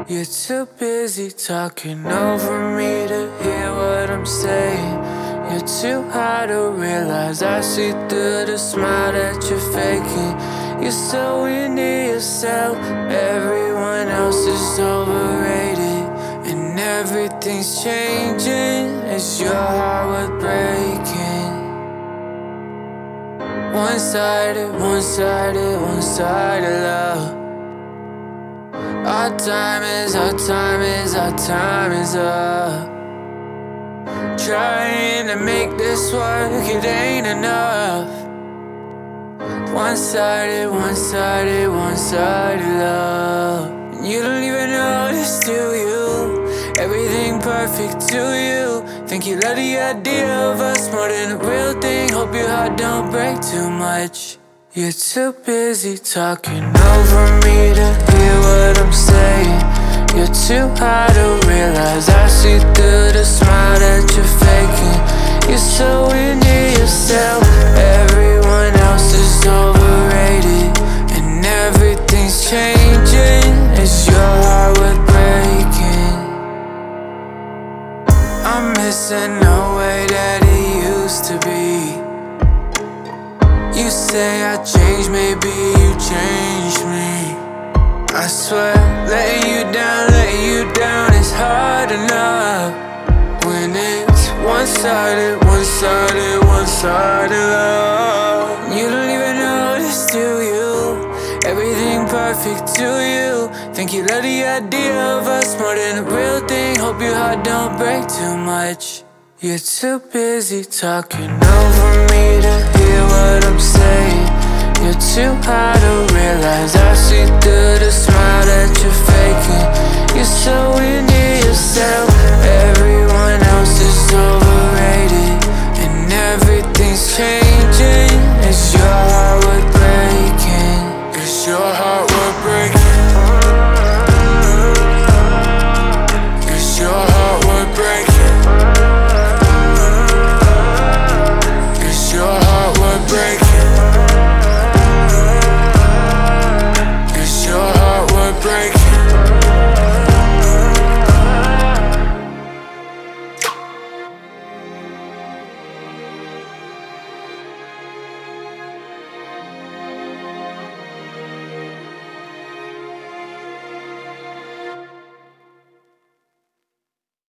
You're too busy talking over me to hear what I'm saying. You're too high to realize I see through the smile that you're faking. You're so into yourself, everyone else is overrated. And everything's changing as your heart was breaking. One-sided, one-sided, one-sided love. Our time is up. Trying to make this work, it ain't enough. One-sided love. And you don't even notice, do you? Everything perfect to you. Think you love the idea of us more than the real thing. Hope your heart don't break too much. You're too busy talking over me to hear what I'm saying. You're too high to realize I see through the smile that you're faking. You're so into yourself, everyone else is overrated. And everything's changing as your heart was breaking. I'm missing the way that it used to be. You say I changed, maybe you changed me. I swear, letting you down is hard enough. When it's one-sided love. You don't even notice, do you? Everything perfect to you. Think you love the idea of us more than the real thing. Hope your heart don't break too much. You're too busy talking over me to hear what I'm saying. You're too high to realize